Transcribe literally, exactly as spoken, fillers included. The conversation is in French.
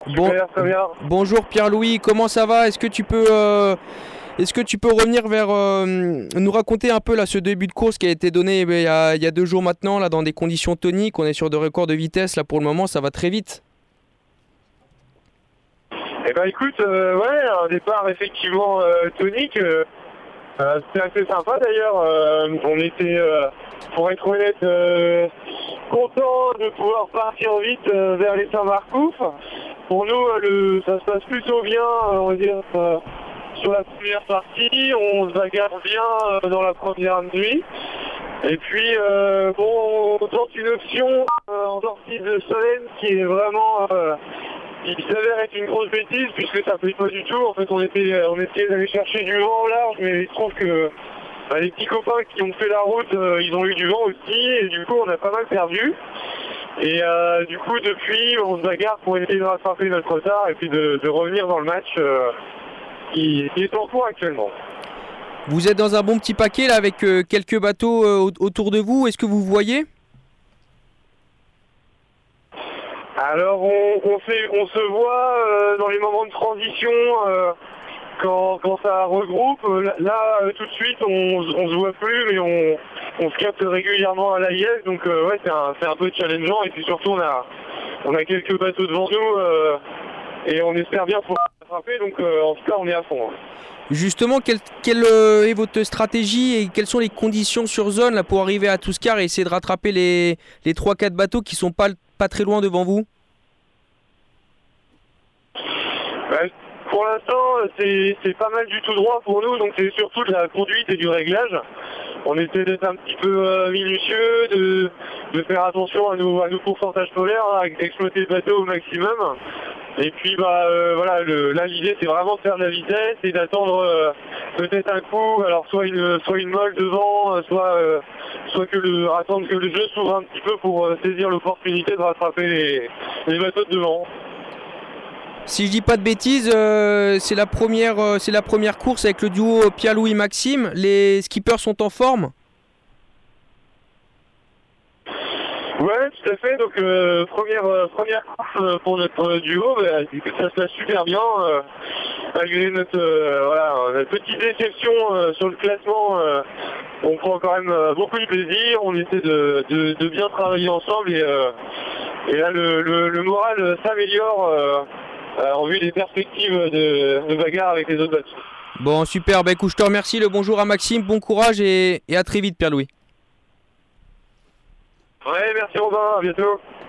Bon, Super, très bien. bonjour Pierre-Louis, comment ça va? Est-ce que tu peux, euh, est-ce que tu peux revenir vers euh, nous raconter un peu là ce début de course qui a été donné eh bien, il y a, il y a deux jours maintenant là dans des conditions toniques. On est sur des records de vitesse là pour le moment, ça va très vite. Eh ben écoute, euh, ouais, un départ effectivement euh, tonique. Euh, euh, C'était assez sympa d'ailleurs. Euh, on était, euh, pour être honnête, euh, content de pouvoir partir vite euh, vers les Saint-Marcouf. Pour nous, euh, le, ça se passe plutôt bien, euh, on va dire, euh, sur la première partie. On se bagarre bien euh, dans la première nuit. Et puis, euh, bon, on tente une option euh, en sortie de Solène qui est vraiment... Euh, il s'avère être une grosse bêtise puisque ça plaît pas du tout. En fait, on était, on essayait d'aller chercher du vent au large, mais il se trouve que bah, les petits copains qui ont fait la route, euh, ils ont eu du vent aussi, et du coup, on a pas mal perdu. Et euh, du coup, depuis, on se bagarre pour essayer de rattraper notre retard et puis de, de revenir dans le match euh, qui, qui est en cours actuellement. Vous êtes dans un bon petit paquet là avec euh, quelques bateaux euh, au- autour de vous. Est-ce que vous voyez? Alors on, on, fait, on se voit euh, dans les moments de transition euh, quand, quand ça regroupe. Là, là, euh, tout de suite on, on se voit plus mais on, on se capte régulièrement à l'A I S, donc euh, ouais c'est un, c'est un peu challengeant, et puis surtout on a, on a quelques bateaux devant nous euh, et on espère bien pouvoir rattraper, donc euh, en tout cas on est à fond. Hein. Justement, quelle, quelle euh, est votre stratégie et quelles sont les conditions sur zone là, pour arriver à Touscar et essayer de rattraper les, les trois quatre bateaux qui sont pas, pas très loin devant vous? Bah, pour l'instant, c'est c'est pas mal du tout droit pour nous, donc c'est surtout de la conduite et du réglage. On essaie d'être un petit peu euh, minutieux, de, de faire attention à nos, à nos pourcentages polaires, hein, d'exploiter le bateau au maximum. Et puis bah euh, voilà, le, là l'idée c'est vraiment de faire de la vitesse et d'attendre euh, peut-être un coup, alors soit une soit une molle devant, euh, soit euh, soit que le attendre que le jeu s'ouvre un petit peu pour euh, saisir l'opportunité de rattraper les, les bateaux de devant. Si je dis pas de bêtises, euh, c'est la première, euh, c'est la première course avec le duo Pierre-Louis Maxime. Les skippers sont en forme. Ouais, tout à fait. Donc euh, première euh, première course euh, pour notre euh, duo, bah, ça se passe super bien euh, malgré notre euh, voilà notre petite déception euh, sur le classement. Euh, on prend quand même euh, beaucoup de plaisir. On essaie de, de, de bien travailler ensemble, et, euh, et là le, le, le moral s'améliore euh, euh, en vue des perspectives de, de bagarre avec les autres bateaux. Bon, super. Bah écoute, je te remercie. Le bonjour à Maxime. Bon courage et, et à très vite, Pierre-Louis. Ouais, merci Robin. À bientôt.